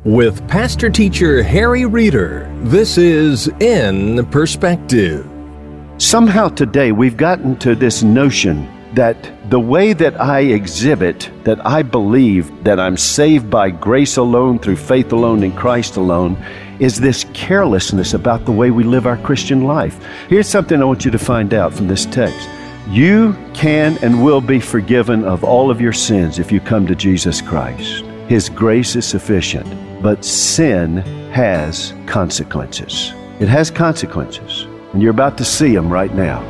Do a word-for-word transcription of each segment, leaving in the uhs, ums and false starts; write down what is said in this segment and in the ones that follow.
With Pastor Teacher Harry Reeder, this is In Perspective. Somehow today we've gotten to this notion that the way that I exhibit, that I believe that I'm saved by grace alone, through faith alone, in Christ alone, is this carelessness about the way we live our Christian life. Here's something I want you to find out from this text. You can and will be forgiven of all of your sins if you come to Jesus Christ. His grace is sufficient, but sin has consequences. It has consequences, and you're about to see them right now.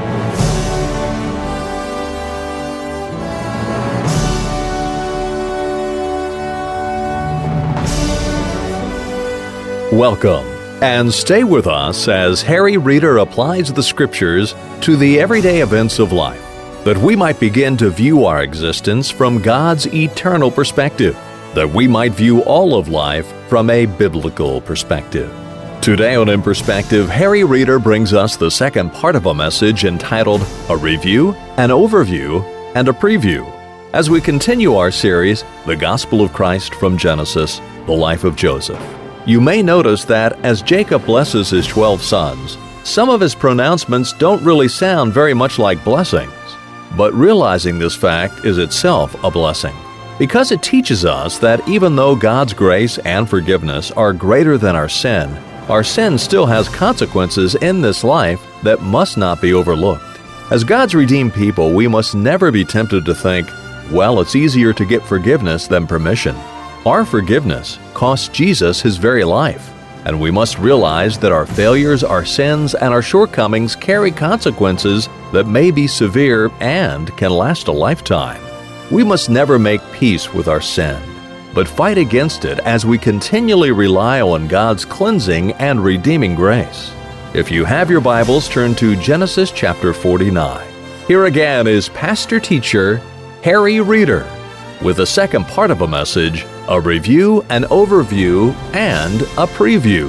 Welcome, and stay with us as Harry Reeder applies the Scriptures to the everyday events of life, that we might begin to view our existence from God's eternal perspective, that we might view all of life from a biblical perspective. Today on In Perspective, Harry Reeder brings us the second part of a message entitled A Review, an Overview, and a Preview, as we continue our series, The Gospel of Christ from Genesis, the Life of Joseph. You may notice that as Jacob blesses his twelve sons, some of his pronouncements don't really sound very much like blessings. But realizing this fact is itself a blessing, because it teaches us that even though God's grace and forgiveness are greater than our sin, our sin still has consequences in this life that must not be overlooked. As God's redeemed people, we must never be tempted to think, well, it's easier to get forgiveness than permission. Our forgiveness cost Jesus his very life, and we must realize that our failures, our sins, and our shortcomings carry consequences that may be severe and can last a lifetime. We must never make peace with our sin, but fight against it as we continually rely on God's cleansing and redeeming grace. If you have your Bibles, turn to Genesis chapter forty-nine. Here again is Pastor Teacher Harry Reeder with the second part of a message, a review, an overview, and a preview.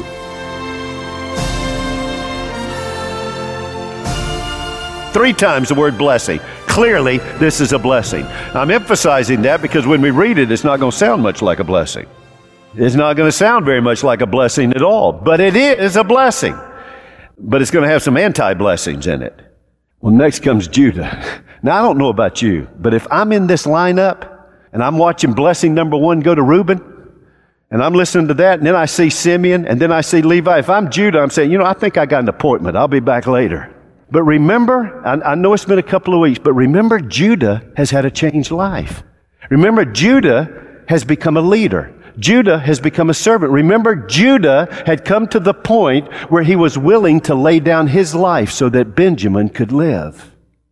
Three times the word blessing. Clearly, this is a blessing. I'm emphasizing that because when we read it, it's not going to sound much like a blessing. It's not going to sound very much like a blessing at all, but it is a blessing. But it's going to have some anti-blessings in it. Well, next comes Judah. Now, I don't know about you, but if I'm in this lineup and I'm watching blessing number one go to Reuben, and I'm listening to that, and then I see Simeon, and then I see Levi, if I'm Judah, I'm saying, you know, I think I got an appointment. I'll be back later. But remember, I, I know it's been a couple of weeks, but remember, Judah has had a changed life. Remember, Judah has become a leader. Judah has become a servant. Remember, Judah had come to the point where he was willing to lay down his life so that Benjamin could live.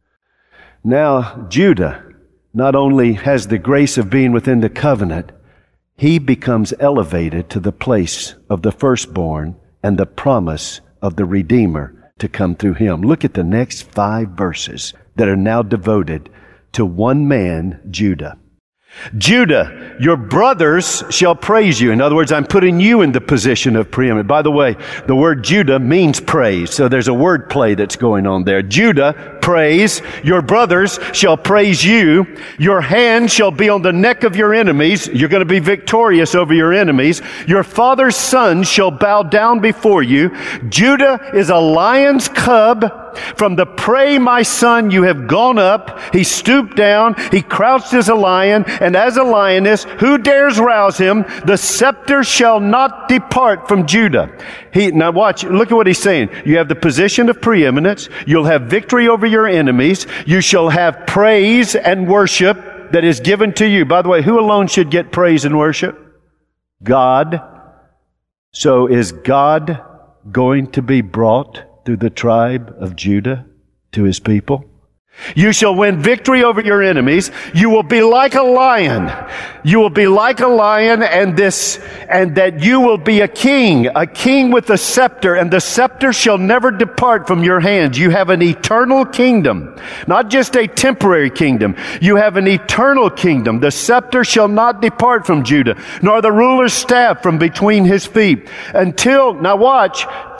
Now, Judah not only has the grace of being within the covenant, he becomes elevated to the place of the firstborn and the promise of the Redeemer to come through him. Look at the next five verses that are now devoted to one man, Judah. Judah, your brothers shall praise you. In other words, I'm putting you in the position of preeminent. By the way, the word Judah means praise, so there's a word play that's going on there. Judah, praise. Your brothers shall praise you. Your hand shall be on the neck of your enemies. You're going to be victorious over your enemies. Your father's son shall bow down before you. Judah is a lion's cub. From the prey, my son, you have gone up. He stooped down. He crouched as a lion, and as a lioness, who dares rouse him? The scepter shall not depart from Judah. He, now watch, look at what he's saying. You have the position of preeminence. You'll have victory over your enemies. You shall have praise and worship that is given to you. By the way, who alone should get praise and worship? God. So is God going to be brought through the tribe of Judah to his people? You shall win victory over your enemies. You will be like a lion. You will be like a lion, and this, and that you will be a king, a king with a scepter, and the scepter shall never depart from your hands. You have an eternal kingdom, not just a temporary kingdom. You have an eternal kingdom. The scepter shall not depart from Judah, nor the ruler's staff from between his feet, until, now watch,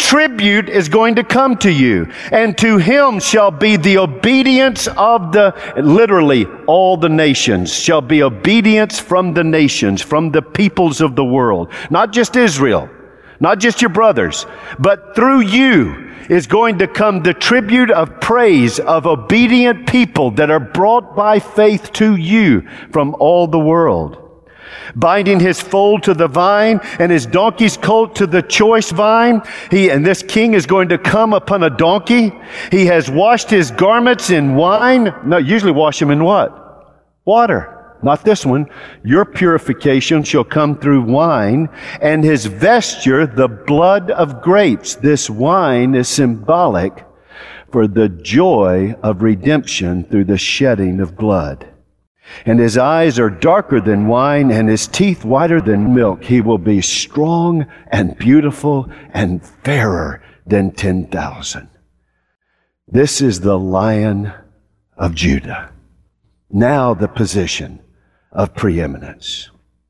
tribute is going to come to you, and to him shall be the obedience of the, literally, all the nations, shall be obedience from the nations, from the peoples of the world. Not just Israel, not just your brothers, but through you is going to come the tribute of praise of obedient people that are brought by faith to you from all the world. Binding his foal to the vine and his donkey's colt to the choice vine. He, and this king is going to come upon a donkey. He has washed his garments in wine. No, usually wash them in what? Water. Not this one. Your purification shall come through wine, and his vesture the blood of grapes. This wine is symbolic for the joy of redemption through the shedding of blood. And his eyes are darker than wine, and his teeth whiter than milk. He will be strong and beautiful and fairer than ten thousand. This is the Lion of Judah. Now the position of preeminence.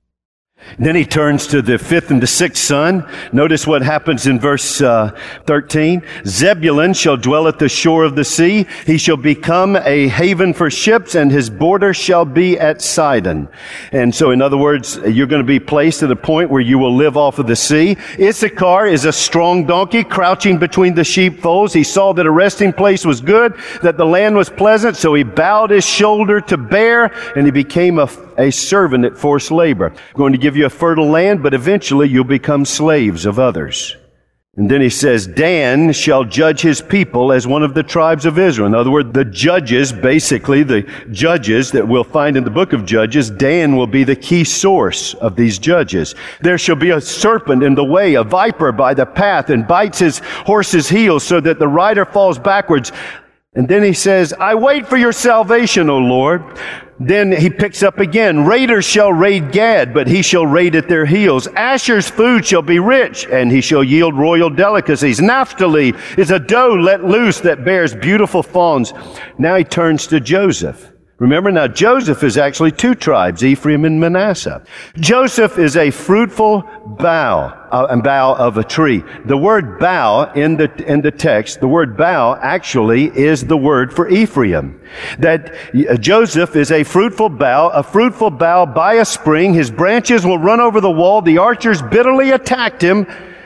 Then he turns to the fifth and the sixth son. Notice what happens in verse uh, thirteen. Zebulun shall dwell at the shore of the sea. He shall become a haven for ships, and his border shall be at Sidon. And so, in other words, you're going to be placed at a point where you will live off of the sea. Issachar is a strong donkey crouching between the sheepfolds. He saw that a resting place was good, that the land was pleasant, so he bowed his shoulder to bear, and he became a a servant at forced labor. I'm going to give you a fertile land, but eventually you'll become slaves of others. And then he says, Dan shall judge his people as one of the tribes of Israel. In other words, the judges, basically the judges that we'll find in the book of Judges, Dan will be the key source of these judges. There shall be a serpent in the way, a viper by the path, and bites his horse's heels so that the rider falls backwards. And then he says, I wait for your salvation, O Lord. Then he picks up again. Raiders shall raid Gad, but he shall raid at their heels. Asher's food shall be rich, and he shall yield royal delicacies. Naphtali is a doe let loose that bears beautiful fawns. Now he turns to Joseph. Remember, now Joseph is actually two tribes, Ephraim and Manasseh. Joseph is a fruitful bough, uh, a bough of a tree. The word bough in the in the text, the word bough actually is the word for Ephraim. That uh, Joseph is a fruitful bough, a fruitful bough by a spring. His branches will run over the wall. The archers bitterly attacked him,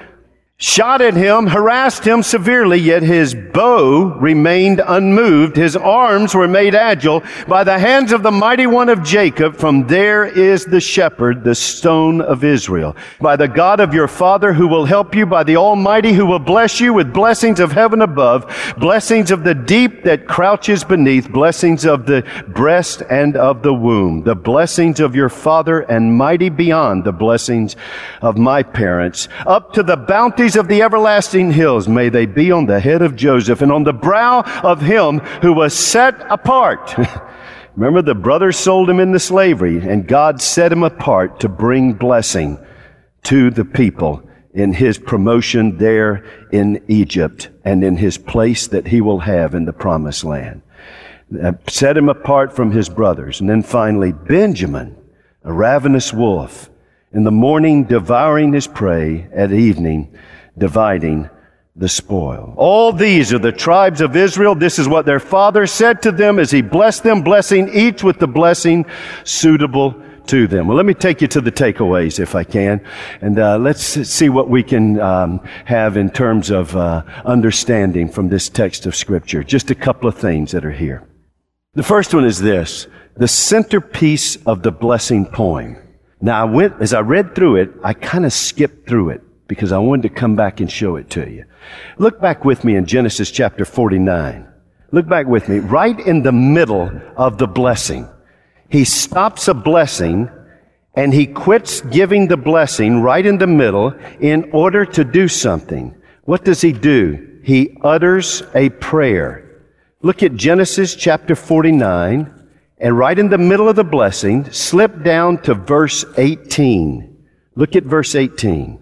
shot at him, harassed him severely, yet his bow remained unmoved. His arms were made agile by the hands of the mighty one of Jacob. From there is the shepherd, the stone of Israel. By the God of your father who will help you, by the Almighty who will bless you with blessings of heaven above, blessings of the deep that crouches beneath, blessings of the breast and of the womb, the blessings of your father and mighty beyond the blessings of my parents, up to the bounty of the everlasting hills, may they be on the head of Joseph and on the brow of him who was set apart. Remember, the brothers sold him into slavery, and God set him apart to bring blessing to the people in his promotion there in Egypt and in his place that he will have in the promised land. Uh, set him apart from his brothers. And then finally, Benjamin, a ravenous wolf, in the morning devouring his prey, at evening dividing the spoil. All these are the tribes of Israel. This is what their father said to them as he blessed them, blessing each with the blessing suitable to them. Well, let me take you to the takeaways if I can, and uh, let's see what we can um, have in terms of uh, understanding from this text of Scripture. Just a couple of things that are here. The first one is this, the centerpiece of the blessing poem. Now, I went, as I read through it, I kind of skipped through it because I wanted to come back and show it to you. Look back with me in Genesis chapter forty-nine. Look back with me. Right in the middle of the blessing, he stops a blessing and he quits giving the blessing right in the middle in order to do something. What does he do? He utters a prayer. Look at Genesis chapter forty-nine. And right in the middle of the blessing, slip down to verse eighteen. Look at verse eighteen.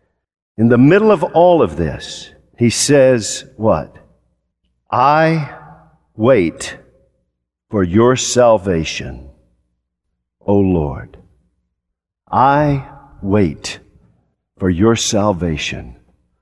In the middle of all of this, he says what? I wait for your salvation, O Lord. I wait for your salvation,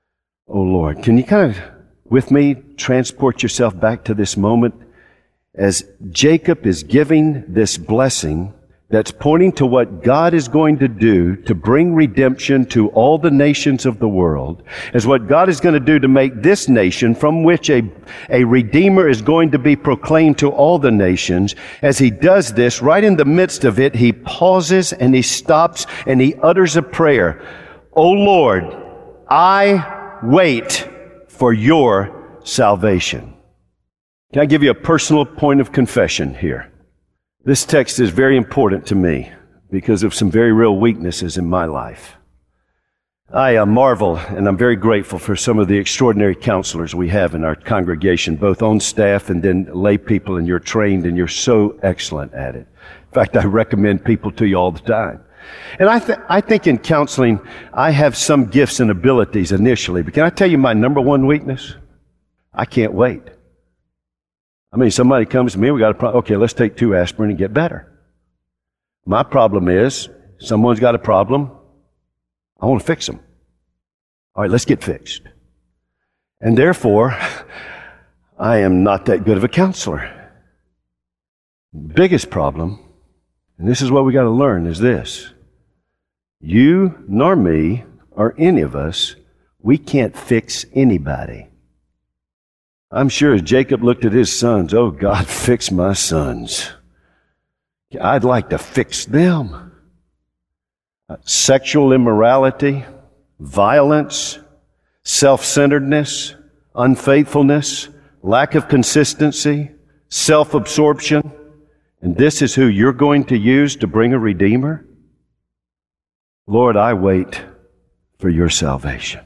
Oh Lord, can you kind of, with me, transport yourself back to this moment as Jacob is giving this blessing that's pointing to what God is going to do to bring redemption to all the nations of the world, as what God is going to do to make this nation from which a, a Redeemer is going to be proclaimed to all the nations. As he does this, right in the midst of it, he pauses and he stops and he utters a prayer. O Lord, I wait for your salvation. Can I give you a personal point of confession here? This text is very important to me because of some very real weaknesses in my life. I uh, marvel and I'm very grateful for some of the extraordinary counselors we have in our congregation, both on staff and then lay people, and you're trained and you're so excellent at it. In fact, I recommend people to you all the time. And I, th- I think in counseling, I have some gifts and abilities initially, but can I tell you my number one weakness? I can't wait. I mean, somebody comes to me, we got a problem. Okay, let's take two aspirin and get better. My problem is, someone's got a problem. I want to fix them. All right, let's get fixed. And therefore, I am not that good of a counselor. Biggest problem, and this is what we got to learn, is this. You nor me or any of us, we can't fix anybody. I'm sure as Jacob looked at his sons, oh God, fix my sons. I'd like to fix them. Uh, sexual immorality, violence, self-centeredness, unfaithfulness, lack of consistency, self-absorption. And this is who you're going to use to bring a Redeemer? Lord, I wait for your salvation.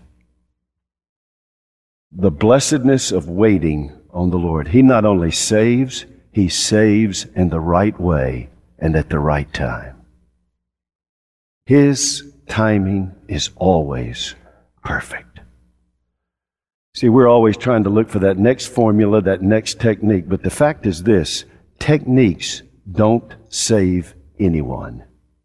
The blessedness of waiting on the Lord. He not only saves, He saves in the right way and at the right time. His timing is always perfect. See, we're always trying to look for that next formula, that next technique, but the fact is this, techniques don't save anyone.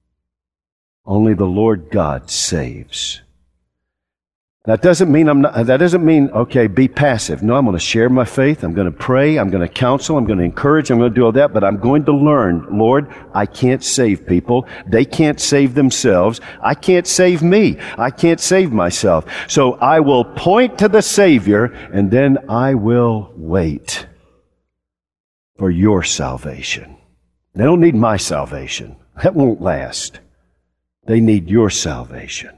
Only the Lord God saves. That doesn't mean I'm not, that doesn't mean, okay, be passive. No, I'm going to share my faith. I'm going to pray. I'm going to counsel. I'm going to encourage. I'm going to do all that. But I'm going to learn, Lord, I can't save people. They can't save themselves. I can't save me. I can't save myself. So I will point to the Savior, and then I will wait for your salvation. They don't need my salvation. That won't last. They need your salvation.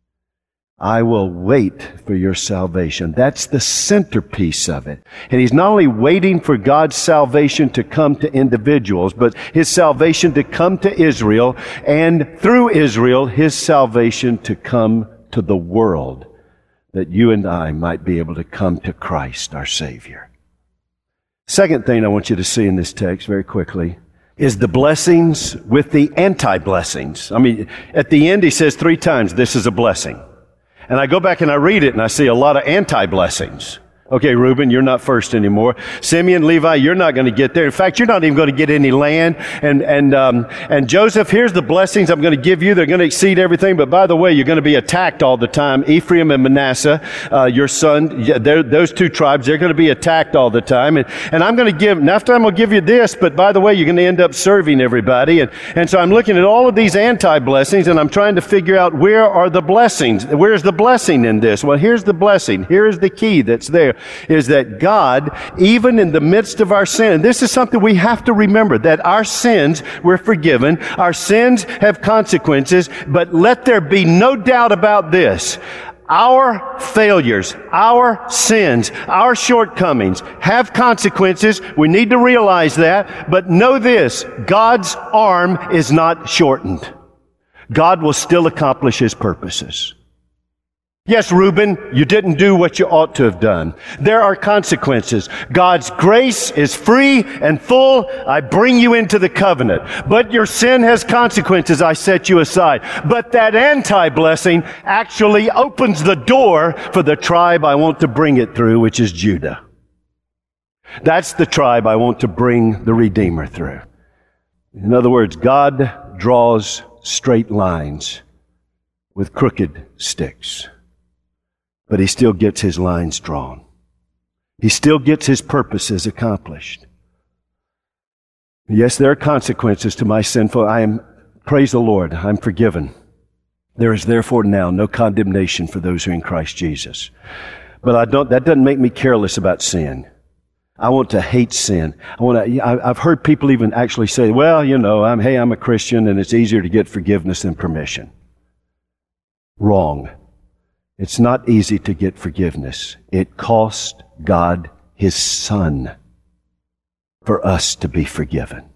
I will wait for your salvation. That's the centerpiece of it. And He's not only waiting for God's salvation to come to individuals, but His salvation to come to Israel, and through Israel, His salvation to come to the world, that you and I might be able to come to Christ, our Savior. Second thing I want you to see in this text very quickly is the blessings with the anti-blessings. I mean, at the end He says three times, this is a blessing. And I go back and I read it and I see a lot of anti-blessings. Okay, Reuben, you're not first anymore. Simeon, Levi, you're not going to get there. In fact, you're not even going to get any land. And and um, and Joseph, here's the blessings I'm going to give you. They're going to exceed everything. But by the way, you're going to be attacked all the time. Ephraim and Manasseh, uh, your son, those two tribes, they're going to be attacked all the time. And and I'm going to give, and after I'm going to give you this, but by the way, you're going to end up serving everybody. And and so I'm looking at all of these anti-blessings, and I'm trying to figure out where are the blessings. Where's the blessing in this? Well, here's the blessing. Here's the key that's there. Is that God, even in the midst of our sin, and this is something we have to remember, that our sins were forgiven, our sins have consequences, but let there be no doubt about this. Our failures, our sins, our shortcomings have consequences. We need to realize that, but know this, God's arm is not shortened. God will still accomplish His purposes. Yes, Reuben, you didn't do what you ought to have done. There are consequences. God's grace is free and full. I bring you into the covenant. But your sin has consequences. I set you aside. But that anti-blessing actually opens the door for the tribe I want to bring it through, which is Judah. That's the tribe I want to bring the Redeemer through. In other words, God draws straight lines with crooked sticks. but he still gets his lines drawn. He still gets his purposes accomplished. Yes, there are consequences to my sinful. I am, praise the Lord, I'm forgiven. There is therefore now no condemnation for those who are in Christ Jesus. But I don't, that doesn't make me careless about sin. I want to hate sin. I want to, I, I've heard people even actually say, well, you know, I'm, hey, I'm a Christian and it's easier to get forgiveness than permission. Wrong. It's not easy to get forgiveness. It cost God His Son for us to be forgiven.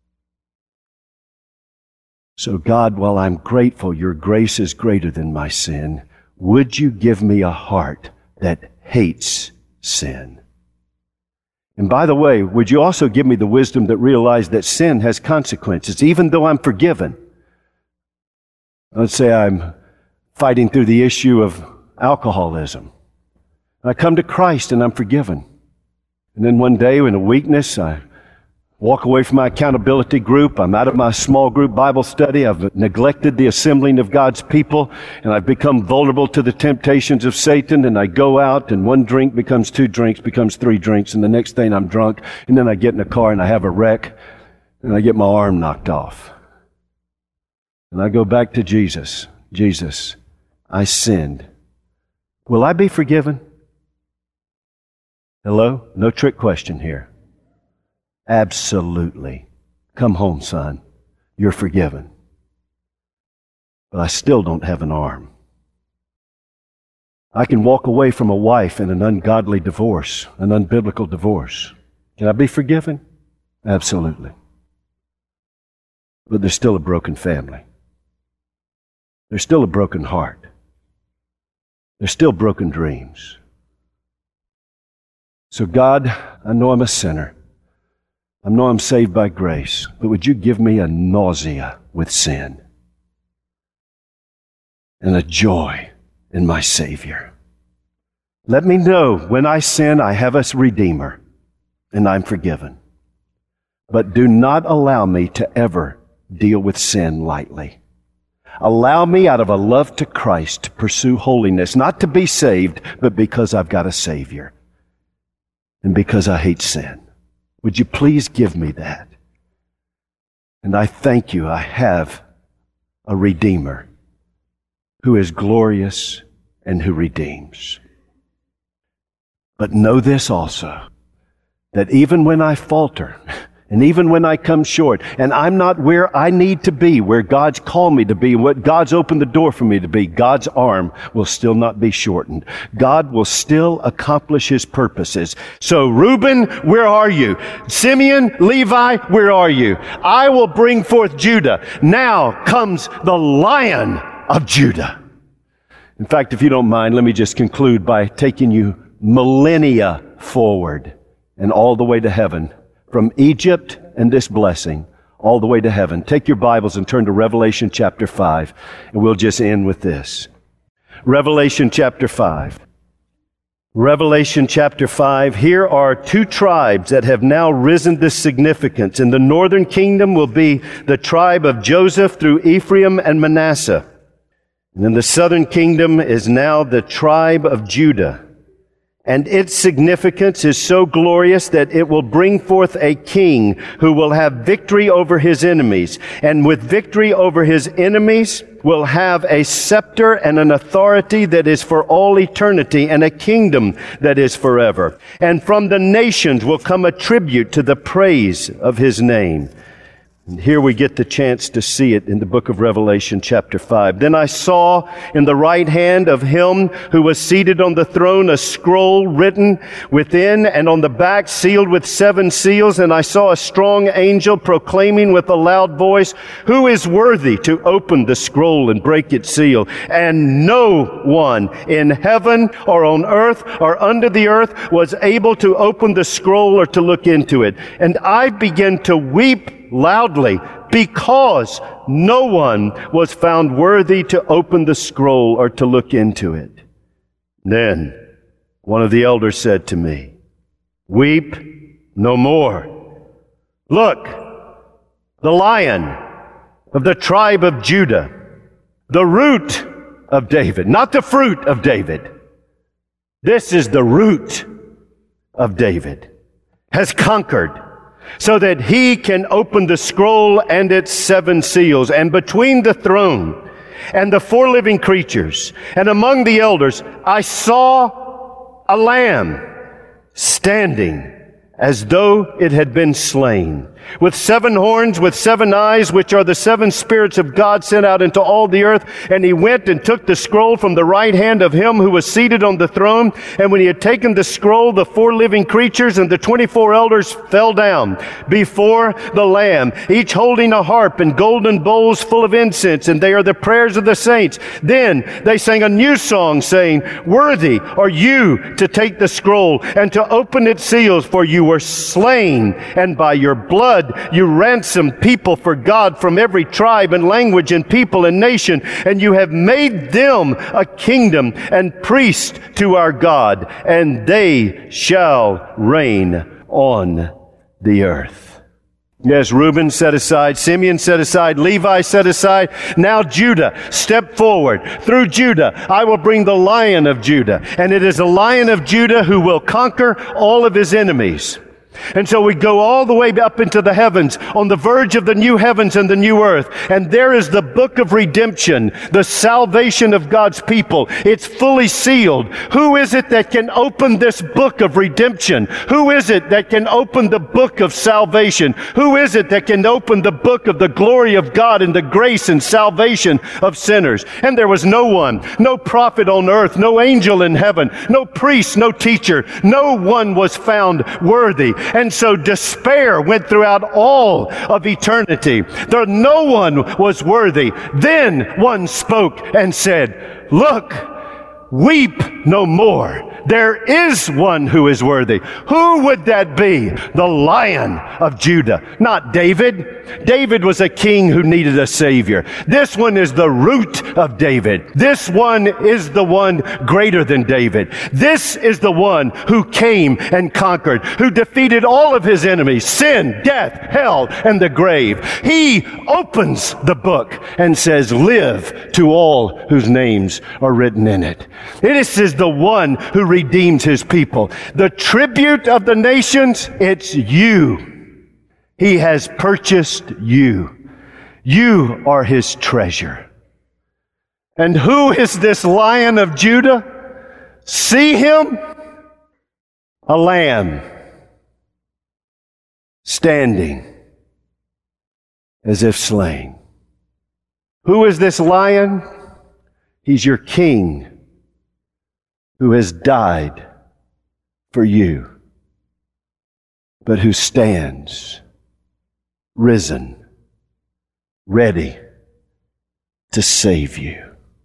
So God, while I'm grateful your grace is greater than my sin, would you give me a heart that hates sin? And by the way, would you also give me the wisdom that realizes that sin has consequences, even though I'm forgiven? Let's say I'm fighting through the issue of alcoholism. I come to Christ and I'm forgiven. And then one day in a weakness, I walk away from my accountability group. I'm out of my small group Bible study. I've neglected the assembling of God's people, and I've become vulnerable to the temptations of Satan, and I go out, and one drink becomes two drinks, becomes three drinks, and the next thing I'm drunk, and then I get in a car and I have a wreck, and I get my arm knocked off. And I go back to Jesus. Jesus, I sinned. Will I be forgiven? Hello? No trick question here. Absolutely. Come home, son. You're forgiven. But I still don't have an arm. I can walk away from a wife in an ungodly divorce, an unbiblical divorce. Can I be forgiven? Absolutely. But there's still a broken family. There's still a broken heart. There's still broken dreams. So God, I know I'm a sinner. I know I'm saved by grace, but would you give me a nausea with sin and a joy in my Savior? Let me know when I sin, I have a Redeemer and I'm forgiven. But do not allow me to ever deal with sin lightly. Allow me out of a love to Christ to pursue holiness, not to be saved, but because I've got a Savior and because I hate sin. Would you please give me that? And I thank you, I have a Redeemer who is glorious and who redeems. But know this also, that even when I falter, and even when I come short, and I'm not where I need to be, where God's called me to be, what God's opened the door for me to be, God's arm will still not be shortened. God will still accomplish His purposes. So, Reuben, where are you? Simeon, Levi, where are you? I will bring forth Judah. Now comes the Lion of Judah. In fact, if you don't mind, let me just conclude by taking you millennia forward and all the way to heaven. From Egypt and this blessing all the way to heaven. Take your Bibles and turn to Revelation chapter five, and we'll just end with this. Revelation chapter five. Revelation chapter five. Here are two tribes that have now risen to significance. In the northern kingdom will be the tribe of Joseph through Ephraim and Manasseh. And in the southern kingdom is now the tribe of Judah. And its significance is so glorious that it will bring forth a king who will have victory over his enemies. And with victory over his enemies will have a scepter and an authority that is for all eternity and a kingdom that is forever. And from the nations will come a tribute to the praise of his name. And here we get the chance to see it in the book of Revelation chapter five. Then I saw in the right hand of him who was seated on the throne a scroll written within and on the back sealed with seven seals. And I saw a strong angel proclaiming with a loud voice, "Who is worthy to open the scroll and break its seal?" And no one in heaven or on earth or under the earth was able to open the scroll or to look into it. And I began to weep loudly, because no one was found worthy to open the scroll or to look into it. Then one of the elders said to me, "Weep no more. Look, the Lion of the tribe of Judah, the root of David," not the fruit of David, This is the root of David, has conquered, so that he can open the scroll and its seven seals. And between the throne and the four living creatures and among the elders, I saw a lamb standing as though it had been slain, with seven horns, with seven eyes, which are the seven spirits of God sent out into all the earth. And he went and took the scroll from the right hand of him who was seated on the throne. And when he had taken the scroll, the four living creatures and the twenty-four elders fell down before the Lamb, each holding a harp and golden bowls full of incense, and they are the prayers of the saints. Then they sang a new song, saying, "Worthy are you to take the scroll and to open its seals, for you were slain, and by your blood you ransomed people for God from every tribe and language and people and nation, and you have made them a kingdom and priests to our God, and they shall reign on the earth." Yes, Reuben set aside, Simeon set aside, Levi set aside. Now Judah, step forward. Through Judah, I will bring the Lion of Judah. And it is a Lion of Judah who will conquer all of his enemies. And so we go all the way up into the heavens, on the verge of the new heavens and the new earth. And there is the book of redemption, the salvation of God's people. It's fully sealed. Who is it that can open this book of redemption? Who is it that can open the book of salvation? Who is it that can open the book of the glory of God and the grace and salvation of sinners? And there was no one, no prophet on earth, no angel in heaven, no priest, no teacher. No one was found worthy. And so despair went throughout all of eternity. There no one was worthy. Then one spoke and said, "Look, weep no more. There is one who is worthy." Who would that be? The Lion of Judah, not David. David was a king who needed a savior. This one is the root of David. This one is the one greater than David. This is the one who came and conquered, who defeated all of his enemies, sin, death, hell, and the grave. He opens the book and says, "Live to all whose names are written in it." This is the one who redeems his people. The tribute of the nations, it's you. He has purchased you. You are his treasure. And who is this Lion of Judah? See him? A lamb standing as if slain. Who is this lion? He's your king, who has died for you, but who stands risen, ready to save you.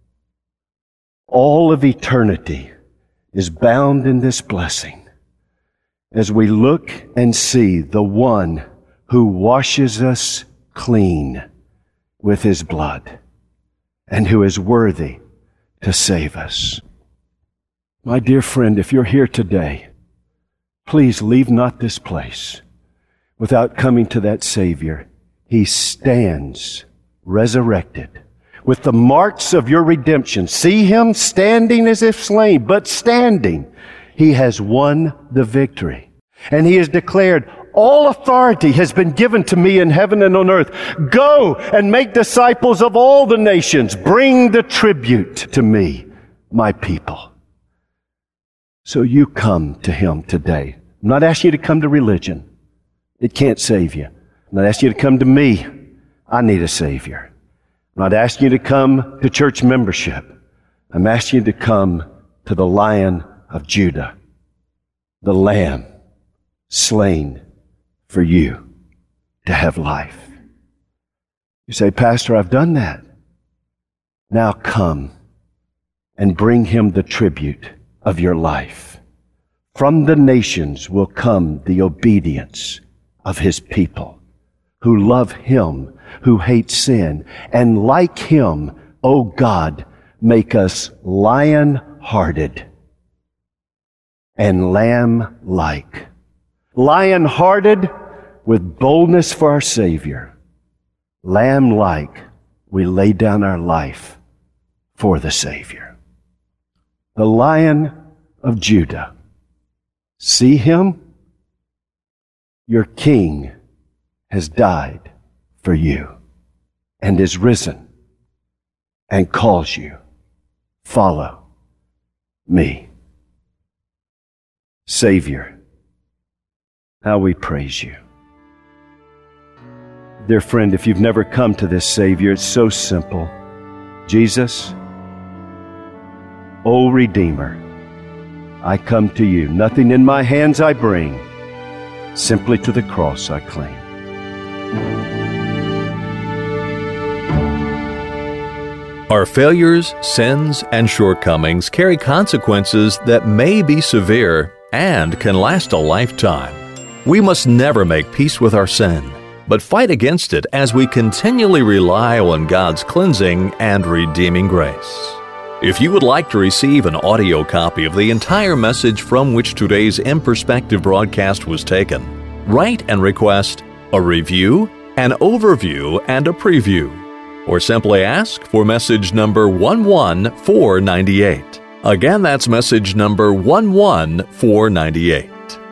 All of eternity is bound in this blessing as we look and see the one who washes us clean with his blood and who is worthy to save us. My dear friend, if you're here today, please leave not this place without coming to that Savior. He stands resurrected with the marks of your redemption. See him standing as if slain, but standing. He has won the victory. And he has declared, "All authority has been given to me in heaven and on earth. Go and make disciples of all the nations. Bring the tribute to me, my people." So you come to him today. I'm not asking you to come to religion. It can't save you. I'm not asking you to come to me. I need a Savior. I'm not asking you to come to church membership. I'm asking you to come to the Lion of Judah, the Lamb slain for you to have life. You say, "Pastor, I've done that." Now come and bring him the tribute of your life. From the nations will come the obedience of his people who love him, who hate sin, and like him, O God, make us lion-hearted and lamb-like. Lion-hearted with boldness for our Savior. Lamb-like, we lay down our life for the Savior. The Lion of Judah. See him? Your king has died for you and is risen and calls you. Follow me. Savior, how we praise you. Dear friend, if you've never come to this Savior, it's so simple. Jesus, O Redeemer, I come to you. Nothing in my hands I bring. Simply to the cross I cling. Our failures, sins, and shortcomings carry consequences that may be severe and can last a lifetime. We must never make peace with our sin, but fight against it as we continually rely on God's cleansing and redeeming grace. If you would like to receive an audio copy of the entire message from which today's In Perspective broadcast was taken, write and request a review, an overview, and a preview, or simply ask for message number one one four nine eight. Again, that's message number one one four nine eight.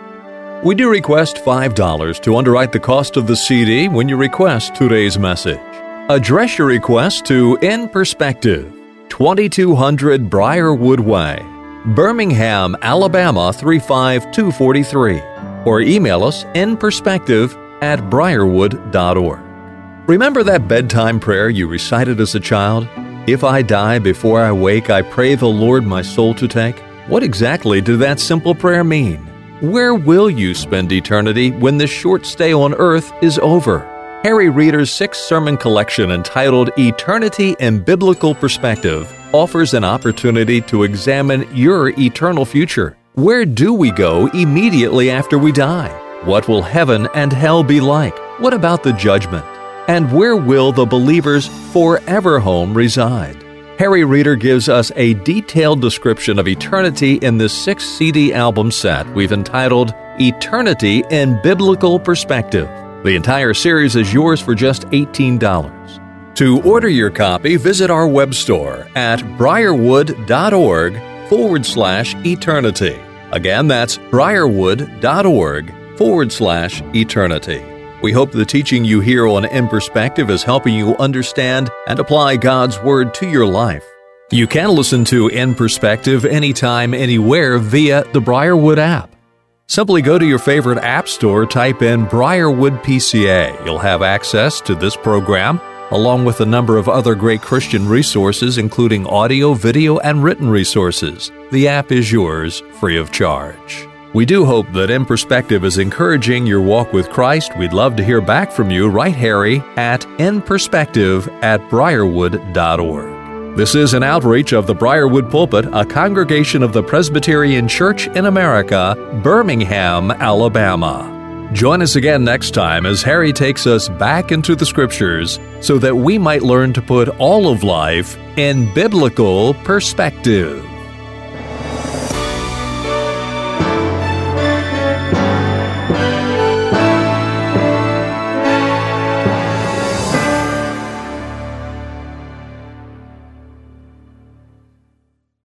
We do request five dollars to underwrite the cost of the C D when you request today's message. Address your request to In Perspective, twenty-two hundred Briarwood Way, Birmingham, Alabama three five two four three, or email us inperspective at briarwood dot org. Remember that bedtime prayer you recited as a child? If I die before I wake, I pray the Lord my soul to take. What exactly did that simple prayer mean? Where will you spend eternity when this short stay on earth is over? Harry Reeder's sixth sermon collection entitled Eternity in Biblical Perspective offers an opportunity to examine your eternal future. Where do we go immediately after we die? What will heaven and hell be like? What about the judgment? And where will the believer's forever home reside? Harry Reeder gives us a detailed description of eternity in this six C D album set we've entitled Eternity in Biblical Perspective. The entire series is yours for just eighteen dollars. To order your copy, visit our web store at briarwood.org forward slash eternity. Again, that's briarwood.org forward slash eternity. We hope the teaching you hear on In Perspective is helping you understand and apply God's Word to your life. You can listen to In Perspective anytime, anywhere via the Briarwood app. Simply go to your favorite app store, type in Briarwood P C A. You'll have access to this program, along with a number of other great Christian resources, including audio, video, and written resources. The app is yours, free of charge. We do hope that In Perspective is encouraging your walk with Christ. We'd love to hear back from you. Write Harry at inperspective at briarwood dot org. This is an outreach of the Briarwood Pulpit, a congregation of the Presbyterian Church in America, Birmingham, Alabama. Join us again next time as Harry takes us back into the Scriptures so that we might learn to put all of life in biblical perspective.